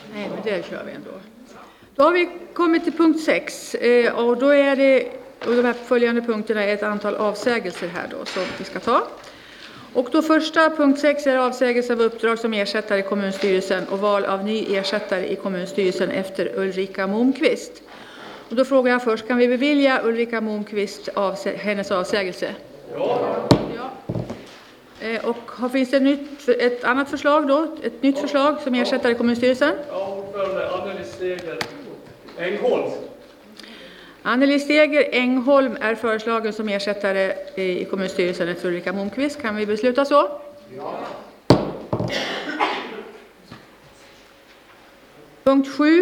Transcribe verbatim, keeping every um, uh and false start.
Nej, men det kör vi ändå. Då har vi kommit till punkt sex och då är det, och de här följande punkterna är ett antal avsägelser här då som vi ska ta. Och då första punkt sex är avsägelse av uppdrag som ersättare i kommunstyrelsen och val av ny ersättare i kommunstyrelsen efter Ulrika Momqvist. Och då frågar jag först, kan vi bevilja Ulrika Momqvist avsä- hennes avsägelse? Ja. Ja. Eh, och har, finns det ett, nytt, ett annat förslag då? Ett nytt förslag som ersättare i kommunstyrelsen? Ja, ordförande Anneli Steger Engholm. Anneli Steger Engholm är föreslagen som ersättare i kommunstyrelsen efter Ulrika Momqvist. Kan vi besluta så? Ja. Punkt sju.